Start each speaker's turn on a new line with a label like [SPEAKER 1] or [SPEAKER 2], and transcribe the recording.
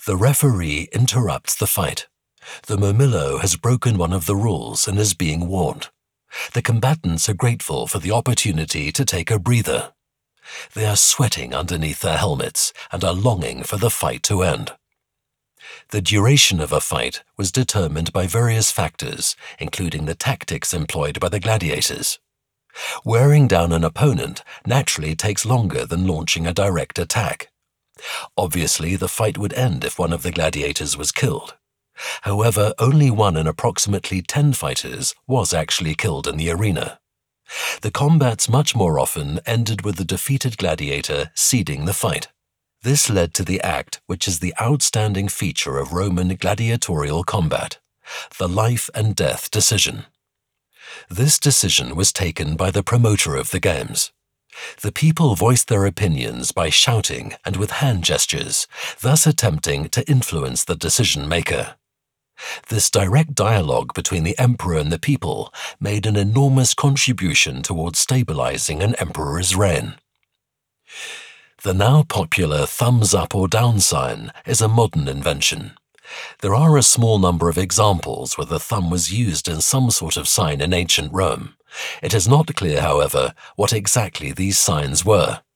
[SPEAKER 1] The referee interrupts the fight. The Murmillo has broken one of the rules and is being warned. The combatants are grateful for the opportunity to take a breather. They are sweating underneath their helmets and are longing for the fight to end. The duration of a fight was determined by various factors, including the tactics employed by the gladiators. Wearing down an opponent naturally takes longer than launching a direct attack. Obviously, the fight would end if one of the gladiators was killed. However, only one in approximately 10 fighters was actually killed in the arena. The combats much more often ended with the defeated gladiator ceding the fight. This led to the act which is the outstanding feature of Roman gladiatorial combat, the life and death decision. This decision was taken by the promoter of the games. The people voiced their opinions by shouting and with hand gestures, thus attempting to influence the decision-maker. This direct dialogue between the emperor and the people made an enormous contribution towards stabilizing an emperor's reign. The now popular thumbs up or down sign is a modern invention. There are a small number of examples where the thumb was used in some sort of sign in ancient Rome. It is not clear, however, what exactly these signs were.